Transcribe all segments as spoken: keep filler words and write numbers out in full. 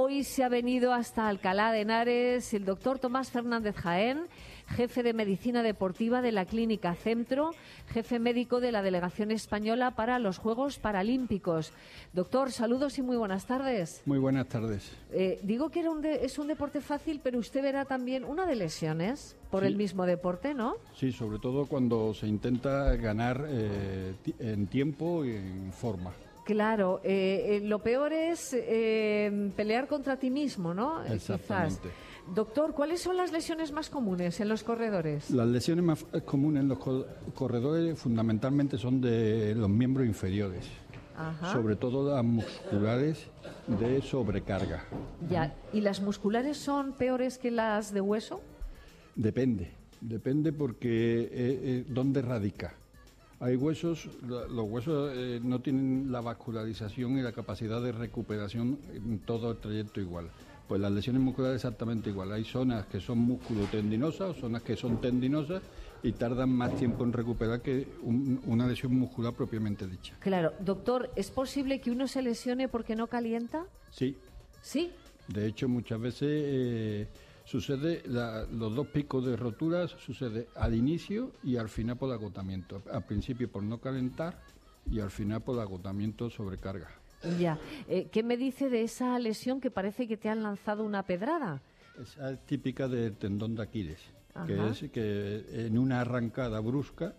hoy se ha venido hasta Alcalá de Henares el doctor Tomás Fernández Jaén, jefe de Medicina Deportiva de la Clínica Centro, jefe médico de la Delegación Española para los Juegos Paralímpicos. Doctor, saludos y muy buenas tardes. Muy buenas tardes. Eh, digo que era un de, es un deporte fácil, pero usted verá también una de lesiones por Sí. el mismo deporte, ¿no? Sí, sobre todo cuando se intenta ganar eh, en tiempo y en forma. Claro, eh, eh, lo peor es eh, pelear contra ti mismo, ¿no? Eh, Exactamente. Quizás. Doctor, ¿cuáles son las lesiones más comunes en los corredores? Las lesiones más comunes en los co- corredores fundamentalmente son de los miembros inferiores, Ajá. sobre todo las musculares de sobrecarga. Ya. ¿Y las musculares son peores que las de hueso? Depende, depende porque eh, eh, dónde radica. Hay huesos, la- los huesos eh, no tienen la vascularización y la capacidad de recuperación en todo el trayecto igual. Pues las lesiones musculares exactamente igual. Hay zonas que son músculo-tendinosas o zonas que son tendinosas y tardan más tiempo en recuperar que un- una lesión muscular propiamente dicha. Claro. Doctor, ¿es posible que uno se lesione porque no calienta? Sí, Sí. de hecho muchas veces eh, sucede, la- los dos picos de roturas sucede al inicio y al final por agotamiento. Al principio por no calentar y al final por agotamiento sobrecarga. Ya. Eh, ¿Qué me dice de esa lesión que parece que te han lanzado una pedrada? Esa es típica del tendón de Aquiles, que Ajá. es que en una arrancada brusca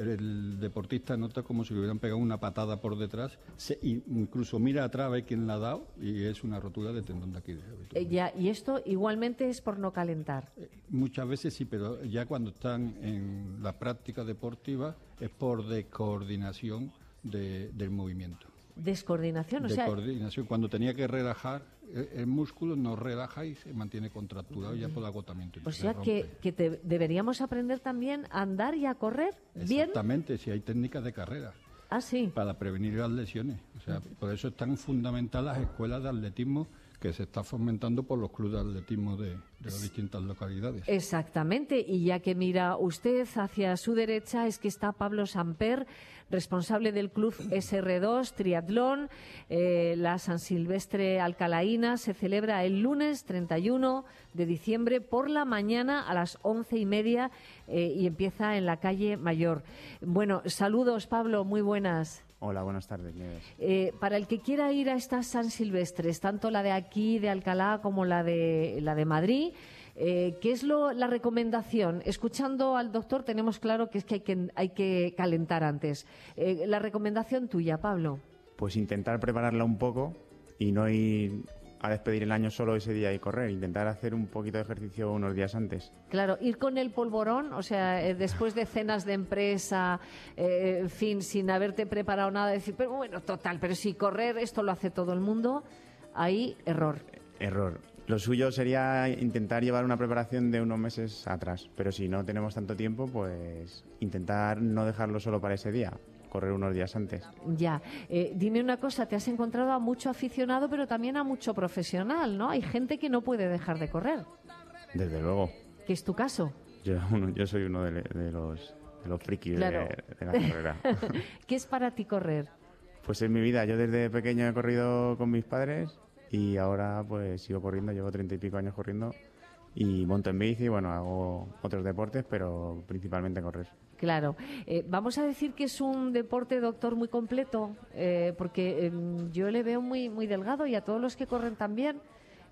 el deportista nota como si le hubieran pegado una patada por detrás, se, incluso mira atrás, ve quién la ha dado y es una rotura de tendón de Aquiles. Eh, ya. Y esto igualmente es por no calentar. Eh, Muchas veces sí, pero ya cuando están en la práctica deportiva es por descoordinación de, del movimiento. Descoordinación, o de sea, coordinación. Cuando tenía que relajar el, el músculo, no relaja y se mantiene contracturado ya por agotamiento. y o se sea rompe. que, que te- deberíamos aprender también a andar y a correr bien. Exactamente, si hay técnicas de carrera Ah, sí. para prevenir las lesiones. O sea, por eso están fundamentadas las escuelas de atletismo que se está fomentando por los clubes de atletismo de, de las distintas localidades. Exactamente, y ya que mira usted hacia su derecha es que está Pablo Samper, responsable del club S R dos Triatlón. Eh, la San Silvestre Alcalaína se celebra el lunes treinta y uno de diciembre por la mañana a las once y media eh, y empieza en la calle Mayor. Bueno, saludos Pablo, muy buenas. Hola, buenas tardes, Nieves. Eh, para el que quiera ir a estas San Silvestres, tanto la de aquí, de Alcalá, como la de, la de Madrid, eh, ¿qué es lo, la recomendación? Escuchando al doctor tenemos claro que es que hay que, hay que calentar antes. Eh, la recomendación tuya, Pablo. Pues intentar prepararla un poco y no ir a despedir el año solo ese día y correr. Intentar hacer un poquito de ejercicio unos días antes. Claro, ir con el polvorón, o sea, eh, después de cenas de empresa, eh, en fin, sin haberte preparado nada, decir, pero bueno, total, pero si correr, esto lo hace todo el mundo, ahí, error. Error. Lo suyo sería intentar llevar una preparación de unos meses atrás. Pero si no tenemos tanto tiempo, pues intentar no dejarlo solo para ese día. Correr unos días antes. Ya. Eh, dime una cosa, te has encontrado a mucho aficionado, pero también a mucho profesional, ¿no? Hay gente que no puede dejar de correr, Desde luego. que es tu caso. Yo, uno- yo soy uno de, de los, de los frikis Claro. de, de la carrera. ¿Qué es para ti correr? Pues en mi vida, yo desde pequeño he corrido con mis padres y ahora pues sigo corriendo, llevo treinta y pico años corriendo y monto en bici, bueno, hago otros deportes, pero principalmente correr. Claro. Eh, vamos a decir que es un deporte, doctor, muy completo, eh, porque eh, yo le veo muy, muy delgado y a todos los que corren también.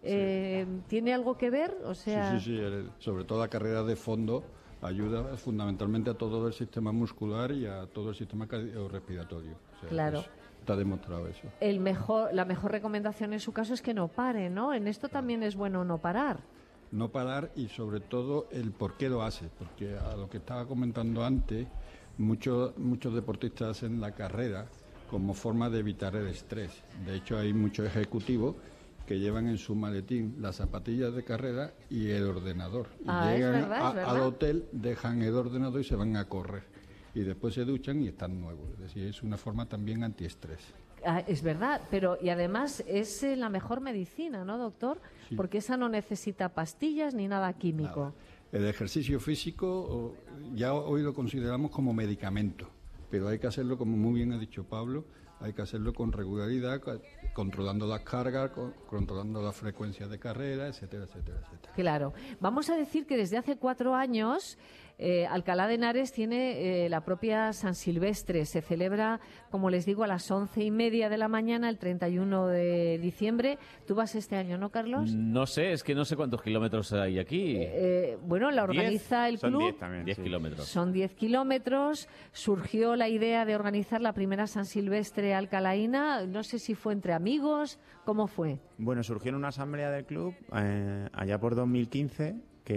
Eh, ¿Tiene algo que ver? O sea... Sí, sí, sí. el- sobre todo la carrera de fondo ayuda fundamentalmente a todo el sistema muscular y a todo el sistema cardiorrespiratorio. O sea, Claro. pues, está demostrado eso. El mejor, la mejor recomendación en su caso es que no pare, ¿no? En esto también es bueno no parar. No parar y sobre todo el por qué lo hace, porque a lo que estaba comentando antes, muchos muchos deportistas hacen la carrera como forma de evitar el estrés. De hecho, hay muchos ejecutivos que llevan en su maletín las zapatillas de carrera y el ordenador. Y Ah, es llegan verdad, a- es verdad. al hotel, dejan el ordenador y se van a correr. Y después se duchan y están nuevos. Es decir, es una forma también antiestrés. Ah, es verdad, pero y además es eh, la mejor medicina, ¿no, doctor? Sí. Porque esa no necesita pastillas ni nada químico. Nada. El ejercicio físico o, ya hoy lo consideramos como medicamento, pero hay que hacerlo, como muy bien ha dicho Pablo, hay que hacerlo con regularidad, controlando las cargas, con, controlando la frecuencia de carrera, etcétera, etcétera, etcétera. Claro. Vamos a decir que desde hace cuatro años eh, Alcalá de Henares tiene eh, la propia San Silvestre. Se celebra, como les digo, a las once y media de la mañana, el treinta y uno de diciembre. ¿Tú vas este año, no, Carlos? No sé, es que no sé cuántos kilómetros hay aquí. Eh, bueno, la organiza ¿Diez? el Son club. diez también. diez sí. kilómetros. Son diez kilómetros. Surgió la idea de organizar la primera San Silvestre alcalaína. No sé si fue entre amigos. ¿Cómo fue? Bueno, surgió en una asamblea del club eh, allá por dos mil quince,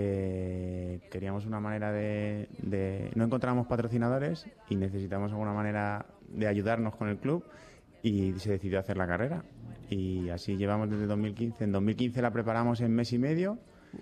que queríamos una manera de, de... No encontrábamos patrocinadores y necesitamos alguna manera de ayudarnos con el club, y se decidió hacer la carrera. Y así llevamos desde dos mil quince. En dos mil quince la preparamos en mes y medio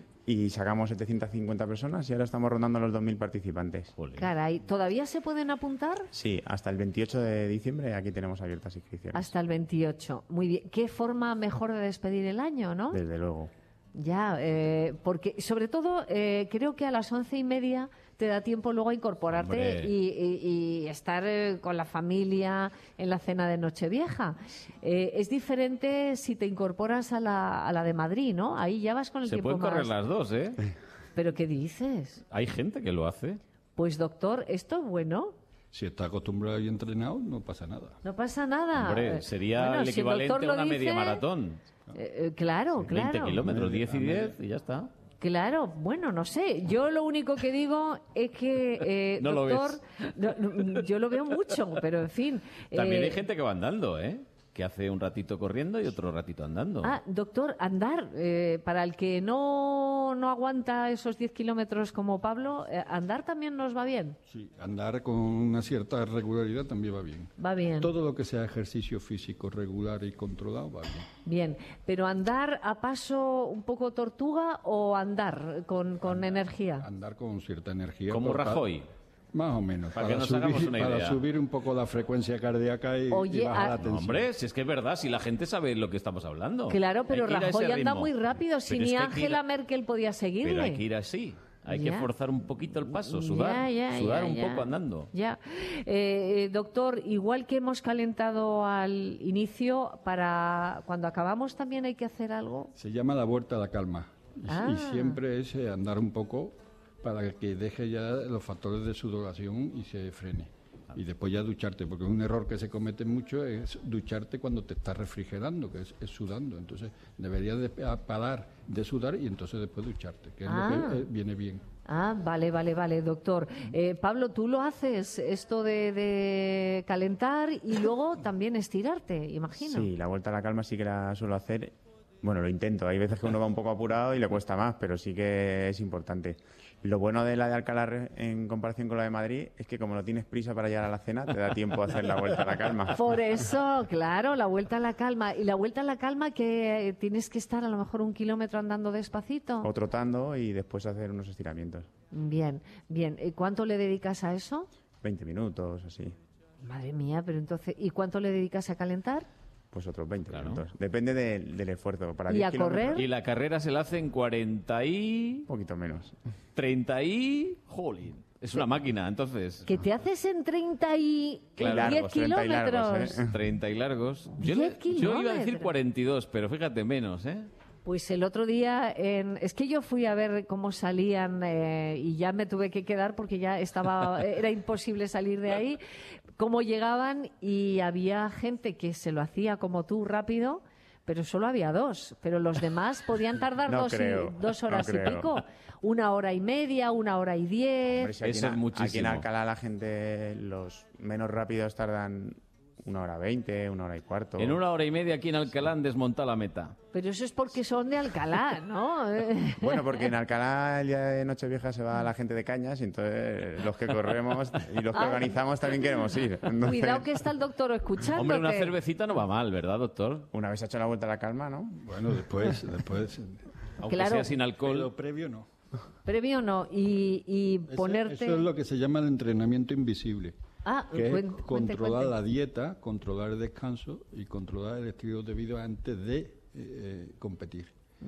y sacamos setecientas cincuenta personas y ahora estamos rondando los dos mil participantes. Jolín. Caray, ¿todavía se pueden apuntar? Sí, hasta el veintiocho de diciembre aquí tenemos abiertas inscripciones. Hasta el veintiocho. Muy bien. ¿Qué forma mejor de despedir el año, no? Desde luego. Ya, eh, porque sobre todo eh, creo que a las once y media te da tiempo luego a incorporarte Hombre. y, y- y estar eh, con la familia en la cena de Nochevieja. Eh, es diferente si te incorporas a la, a la de Madrid, ¿no? Ahí ya vas con el Se tiempo pueden correr más. las dos, ¿eh? ¿Pero qué dices? Hay gente que lo hace. Pues doctor, esto es bueno. Si está acostumbrado y entrenado, no pasa nada. No pasa nada. Hombre, Eh, sería bueno, el si equivalente doctor a lo una media dice, maratón. eh, eh, claro, claro. veinte kilómetros, A diez y media- diez y ya está. Claro, bueno, no sé. Yo lo único que digo es que, eh, No lo doctor, no, no, yo lo veo mucho, pero en fin. También eh, hay gente que va andando, ¿eh? Que hace un ratito corriendo y otro ratito andando. Ah, doctor, andar, eh, para el que no, no aguanta esos diez kilómetros como Pablo, eh, andar también nos va bien. Sí, andar con una cierta regularidad también va bien. Va bien. Todo lo que sea ejercicio físico regular y controlado va bien. Bien, pero andar a paso un poco tortuga o andar con, con energía. Andar con cierta energía. Como para- Rajoy. Más o menos. Para que nos hagamos una para idea. subir un poco la frecuencia cardíaca y, Oye, y bajar ah, la No, tensión. hombre, si es que es verdad, si la gente sabe lo que estamos hablando. Claro, pero Hay que ir a ese Rajoy anda ritmo. muy rápido, si Pero ni es que hay que ir- Angela Merkel podía seguirle. Pero hay que ir así. Hay Ya. que forzar un poquito el paso, sudar, Ya, ya, sudar ya, un ya. poco andando. Ya. Eh, eh, doctor, igual que hemos calentado al inicio, para cuando acabamos también hay que hacer algo. Se llama la vuelta a la calma. Y, Ah. y siempre es eh, andar un poco para que deje ya los factores de sudoración y se frene. Y después ya ducharte, porque un error que se comete mucho es ducharte cuando te estás refrigerando, que es, es sudando. Entonces deberías de parar de sudar y entonces después ducharte, que es Ah. lo que eh, viene bien. Ah, vale, vale, vale, doctor. Eh, Pablo, tú lo haces, esto de, de calentar y luego también estirarte, imagino. Sí, la vuelta a la calma sí que la suelo hacer. Bueno, lo intento. Hay veces que uno va un poco apurado y le cuesta más, pero sí que es importante. Lo bueno de la de Alcalá re- en comparación con la de Madrid es que como no tienes prisa para llegar a la cena, te da tiempo a hacer la vuelta a la calma. Por eso, claro, la vuelta a la calma. Y la vuelta a la calma que eh, tienes que estar a lo mejor un kilómetro andando despacito. O trotando y después hacer unos estiramientos. Bien, bien. ¿Y cuánto le dedicas a eso? veinte minutos, así. Madre mía, pero entonces, ¿y cuánto le dedicas a calentar? Pues otros veinte Claro. minutos. Depende del- del esfuerzo. Para ¿Y diez a kilómetros, correr? Y la carrera se la hace en cuarenta y... Un poquito menos. treinta y... Jolín. Es una máquina, entonces. Que te haces en treinta y Claro. diez Largos, treinta y largos, kilómetros. ¿eh? treinta y largos. Yo, diez le- yo iba a decir kilómetros. cuarenta y dos, pero fíjate, menos, ¿eh? Pues el otro día, en... es que yo fui a ver cómo salían eh, y ya me tuve que quedar porque ya estaba, era imposible salir de ahí, cómo llegaban y había gente que se lo hacía como tú rápido, pero solo había dos, pero los demás podían tardar No dos, y- creo, dos no horas y creo. pico, una hora y media, una hora y diez. Hombre, si aquí, Eso en, es muchísimo. aquí en Alcalá la gente, los menos rápidos tardan una hora veinte, una hora y cuarto. En una hora y media aquí en Alcalá han desmontado la meta. Pero eso es porque son de Alcalá, ¿no? Eh, Bueno, porque en Alcalá el día de Nochevieja se va la gente de cañas y entonces los que corremos y los que Ah. organizamos también queremos ir. Entonces, Cuidado que está el doctor escuchándote. Hombre, una cervecita no va mal, ¿verdad, doctor? Una vez hecho la vuelta a la calma, ¿no? Bueno, después, después Aunque Claro. sea sin alcohol. pero previo no. Previo no, y, y Ese- ponerte... Eso es lo que se llama el entrenamiento invisible, Ah, que cuen- es cuente, controlar cuente. la dieta, controlar el descanso y controlar el estilo de vida antes de eh, eh, competir.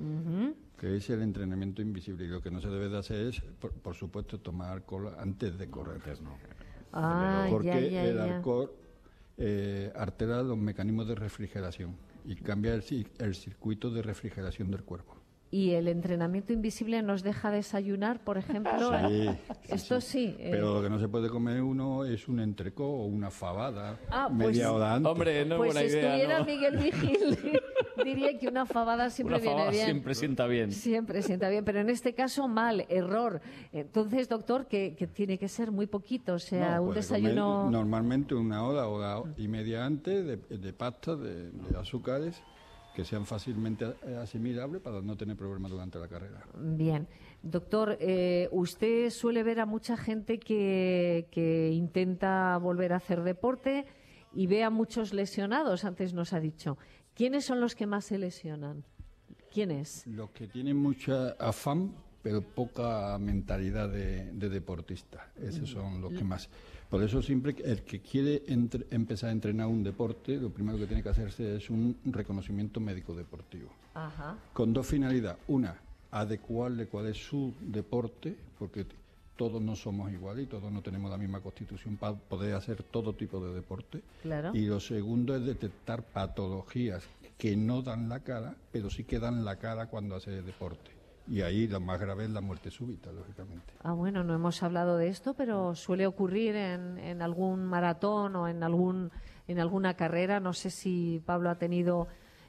Que es el entrenamiento invisible. Y lo que no se debe de hacer es, por, por supuesto, tomar alcohol antes de correr. Ah, Porque ya, ya, el ya. alcohol eh, altera los mecanismos de refrigeración y cambia el, el circuito de refrigeración del cuerpo. ¿Y el entrenamiento invisible nos deja desayunar, por ejemplo? Sí, Esto sí. sí eh. Pero lo que no se puede comer uno es un entrecó o una fabada Ah, pues, media hora antes. Hombre, no es Pues buena si idea, estuviera ¿no? Miguel Vigil, diría que una fabada siempre Una fabada viene bien. siempre sienta bien. Siempre sienta bien, pero en este caso mal, error. Entonces, doctor, que, que tiene que ser muy poquito, o sea, No, un puede desayuno... comer normalmente una hora, hora y media antes de, de pasta, de, de azúcares, que sean fácilmente asimilables para no tener problemas durante la carrera. Bien. Doctor, eh, usted suele ver a mucha gente que, que intenta volver a hacer deporte y ve a muchos lesionados, antes nos ha dicho. ¿Quiénes son los que más se lesionan? ¿Quiénes? Los que tienen mucha afán, pero poca mentalidad de, de deportista. Esos son los que más... Por eso siempre el que quiere entre, empezar a entrenar un deporte, lo primero que tiene que hacerse es un reconocimiento médico deportivo. Ajá. Con dos finalidades. Una, adecuarle cuál es su deporte, porque todos no somos iguales y todos no tenemos la misma constitución para poder hacer todo tipo de deporte. Claro. Y lo segundo es detectar patologías que no dan la cara, pero sí que dan la cara cuando hace deporte. Y ahí lo más grave es la muerte súbita, lógicamente. Ah, bueno, no hemos hablado de esto, pero suele ocurrir en, en algún maratón o en algún en alguna carrera. No sé si Pablo ha tenido,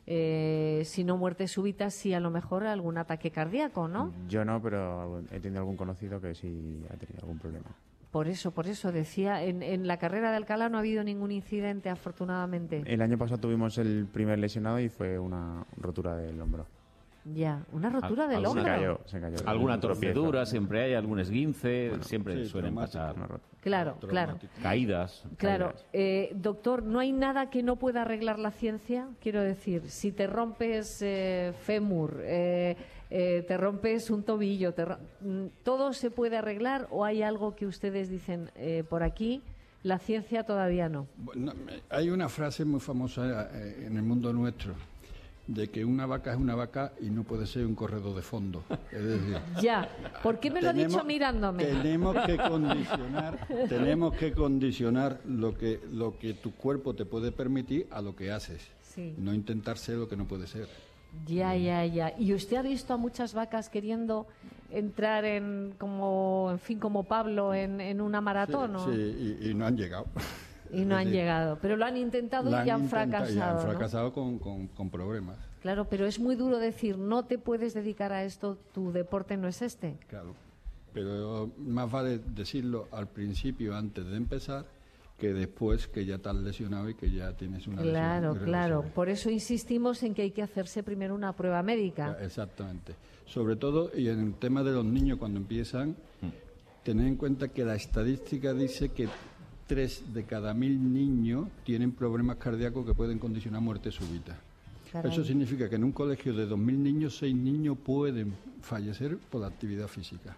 eh, si no muerte súbita, si a lo mejor algún ataque cardíaco, ¿no? Yo no, pero he tenido algún conocido que sí ha tenido algún problema. Por eso, por eso decía, en, en la carrera de Alcalá no ha habido ningún incidente, afortunadamente. El año pasado tuvimos el primer lesionado y fue una rotura del hombro. Ya, una rotura del alguna hombro. Se cayó, se cayó. Alguna Un tropiezo. torcedura, siempre hay algún esguince, siempre sí, suelen traumático, pasar. Una rotura. Claro, claro. Caídas. Claro, Caídas. eh, doctor, ¿no hay nada que no pueda arreglar la ciencia? Quiero decir, si te rompes eh, fémur, eh, eh, te rompes un tobillo, te ro- mm, ¿todo se puede arreglar o hay algo que ustedes dicen eh, por aquí? La ciencia todavía no. Bueno, me- hay una frase muy famosa eh, en el mundo nuestro, de que una vaca es una vaca y no puede ser un corredor de fondo. Es decir, Ya, ¿por qué me lo ha dicho mirándome? Tenemos que condicionar, tenemos que condicionar lo que lo que tu cuerpo te puede permitir a lo que haces. Sí. No intentar ser lo que no puede ser. Ya, ya, ya. ¿Y usted ha visto a muchas vacas queriendo entrar en, como, en fin, como Pablo, en, en una maratón? ¿o? Sí, y, y no han llegado. Y no Es han decir, llegado. Pero lo han intentado la y ya han intentado fracasado. Y han ¿no? fracasado con, con, con problemas. Claro, pero es muy duro decir, no te puedes dedicar a esto, tu deporte no es este. Claro. Pero más vale decirlo al principio, antes de empezar, que después que ya estás lesionado y que ya tienes una Claro, lesión claro. irreversible. Por eso insistimos en que hay que hacerse primero una prueba médica. Exactamente. Sobre todo, y en el tema de los niños cuando empiezan, tener en cuenta que la estadística dice que tres de cada mil niños tienen problemas cardíacos que pueden condicionar muerte súbita. Caray. Eso significa que en un colegio de dos mil niños, seis niños pueden fallecer por la actividad física.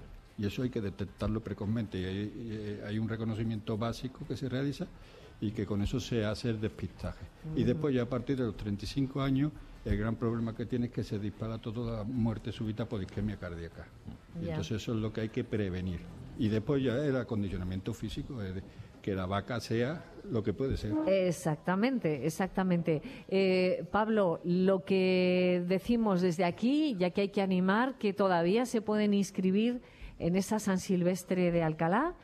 Y eso hay que detectarlo precozmente. Y hay, y hay un reconocimiento básico que se realiza y que con eso se hace el despistaje. Y después, ya a partir de los treinta y cinco años, el gran problema que tiene es que se dispara toda la muerte súbita por isquemia cardíaca. Y Ya. entonces eso es lo que hay que prevenir. Y después ya el acondicionamiento físico, es de que la vaca sea lo que puede ser. Exactamente, exactamente. Eh, Pablo, lo que decimos desde aquí, ya que hay que animar, que todavía se pueden inscribir en esa San Silvestre de Alcalá,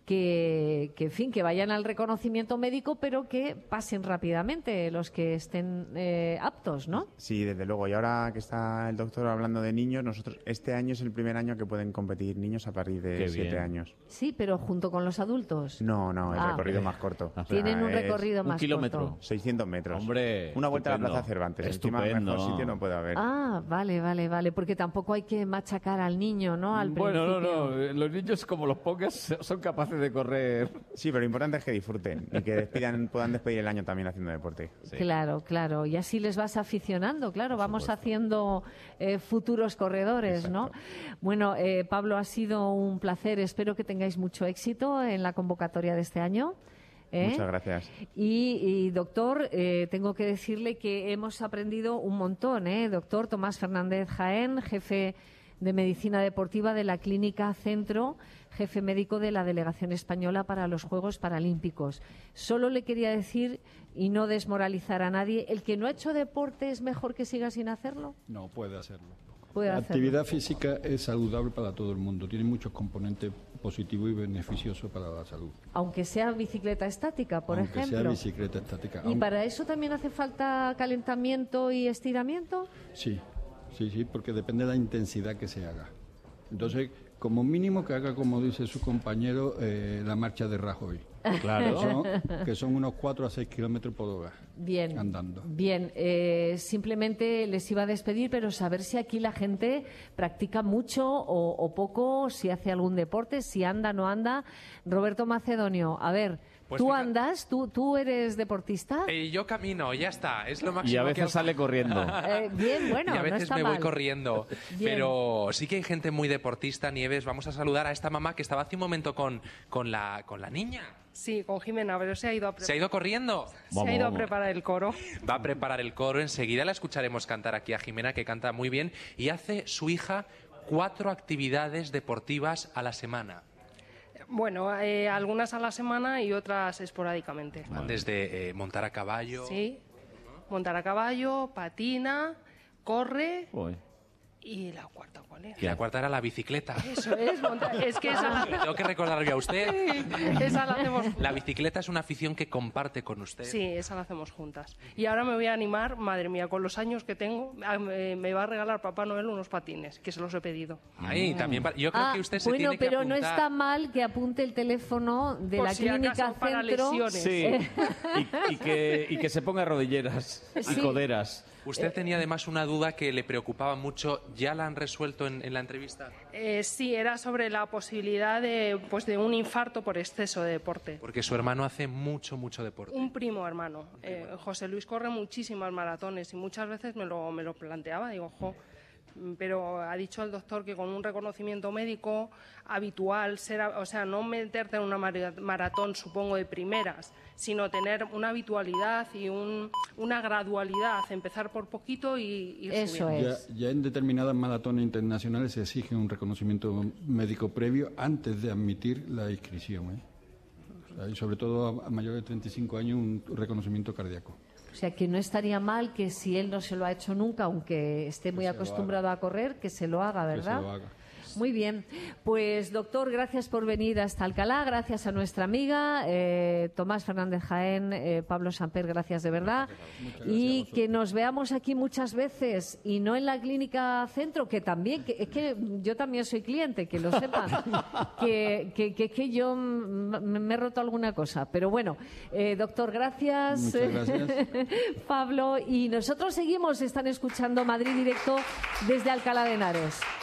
que, que en fin, que vayan al reconocimiento médico, pero que pasen rápidamente los que estén eh, aptos, ¿no? Sí, desde luego. Y ahora que está el doctor hablando de niños, nosotros este año es el primer año que pueden competir niños a partir de Qué siete bien. años. Sí, pero junto con los adultos. No, no, el Ah. recorrido más corto. O sea, Tienen un es recorrido un más kilómetro. corto. seiscientos metros. Hombre, Una vuelta a la estupendo. Plaza Cervantes. Estupendo. Encima, mejor sitio no puede haber. Ah, vale, vale, vale, porque tampoco hay que machacar al niño, ¿no? Al Bueno, no, principio. no. eh, Los niños, como los pongas, son capaces de correr. Sí, pero lo importante es que disfruten y que despidan, puedan despedir el año también haciendo deporte. Sí. Claro, claro. Y así les vas aficionando, claro. Vamos haciendo eh, futuros corredores, ¿no? Bueno, eh, Pablo, ha sido un placer. Espero que tengáis mucho éxito en la convocatoria de este año. ¿eh? Muchas gracias. Y, y, doctor, eh, tengo que decirle que hemos aprendido un montón, ¿eh? Doctor Tomás Fernández Jaén, jefe de Medicina Deportiva de la Clínica Centro, jefe médico de la Delegación Española para los Juegos Paralímpicos. Solo le quería decir, y no desmoralizar a nadie, ¿el que no ha hecho deporte es mejor que siga sin hacerlo? No, puede hacerlo. Puede La hacerlo. actividad física es saludable para todo el mundo, tiene muchos componentes positivos y beneficiosos para la salud. Aunque sea bicicleta estática, por Aunque ejemplo. sea bicicleta estática. ¿Y Aun- para eso también hace falta calentamiento y estiramiento? Sí, sí, sí, porque depende de la intensidad que se haga. Entonces, como mínimo que haga, como dice su compañero, eh, la marcha de Rajoy. Claro. Que son, que son unos cuatro a seis kilómetros por hora. Bien, Andando. bien. Eh, simplemente les iba a despedir, pero saber si aquí la gente practica mucho o, o poco, si hace algún deporte, si anda o no anda. Roberto Macedonio, a ver, Pues ¿tú fíjate- andas? ¿Tú, tú eres deportista? Eh, yo camino, ya está, es lo máximo Y a que veces alcanzo. sale corriendo. Eh, bien, bueno, y a no veces está me mal. voy corriendo. Bien. Pero sí que hay gente muy deportista, Nieves. Vamos a saludar a esta mamá que estaba hace un momento con, con, la, con la niña. Sí, con Jimena, pero se ha ido a, pre- ¿Se ha ido corriendo? se Vamos, ha ido a vamos. preparar el coro. Va a preparar el coro. Enseguida la escucharemos cantar aquí a Jimena, que canta muy bien. Y hace su hija cuatro actividades deportivas a la semana. Bueno, eh, algunas a la semana y otras esporádicamente. Desde eh, montar a caballo. Sí, montar a caballo, patina, corre Uy. y la cuarta, ¿cuál era? Y la cuarta era la bicicleta. Eso es, monta- es que esa, Le tengo que recordar yo a usted. esa la hacemos juntas. La bicicleta es una afición que comparte con usted. Sí, esa la hacemos juntas. Y ahora me voy a animar, madre mía, con los años que tengo, a- me me va a regalar Papá Noel unos patines, que se los he pedido. Ay, también pa- yo creo Ah, que usted se bueno, tiene que pero no apuntar. está mal que apunte el teléfono de Por la si Clínica acaso, para Centro. lesiones. Sí. Y, y que, y que se ponga rodilleras y Sí. coderas. Usted tenía además una duda que le preocupaba mucho. ¿Ya la han resuelto en, en la entrevista? Eh, sí, era sobre la posibilidad de, pues, de un infarto por exceso de deporte. Porque su hermano hace mucho, mucho deporte. Un primo hermano. Eh, José Luis corre muchísimas maratones y muchas veces me lo, me lo planteaba. Digo, jo, pero ha dicho el doctor que con un reconocimiento médico habitual, ser, a- o sea, no meterte en una mara- maratón, supongo, de primeras, sino tener una habitualidad y un- una gradualidad, empezar por poquito y ir Eso subiendo. es. Ya, ya en determinadas maratones internacionales se exige un reconocimiento médico previo antes de admitir la inscripción. ¿eh? O sea, y sobre todo a, a mayores de treinta y cinco años un reconocimiento cardíaco. O sea, que no estaría mal que si él no se lo ha hecho nunca, aunque esté muy se lo acostumbrado a correr, que se lo haga, Que se ¿verdad? lo haga. Muy bien. Pues, doctor, gracias por venir hasta Alcalá, gracias a nuestra amiga, eh, Tomás Fernández Jaén, eh, Pablo Samper, gracias de verdad. Y que nos veamos aquí muchas veces y no en la Clínica Centro, que también, que, es que yo también soy cliente, que lo sepa, que, que, que, que yo mm, me, me he roto alguna cosa. Pero bueno, eh, doctor, gracias. Muchas gracias. Pablo, y nosotros seguimos, están escuchando Madrid Directo desde Alcalá de Henares.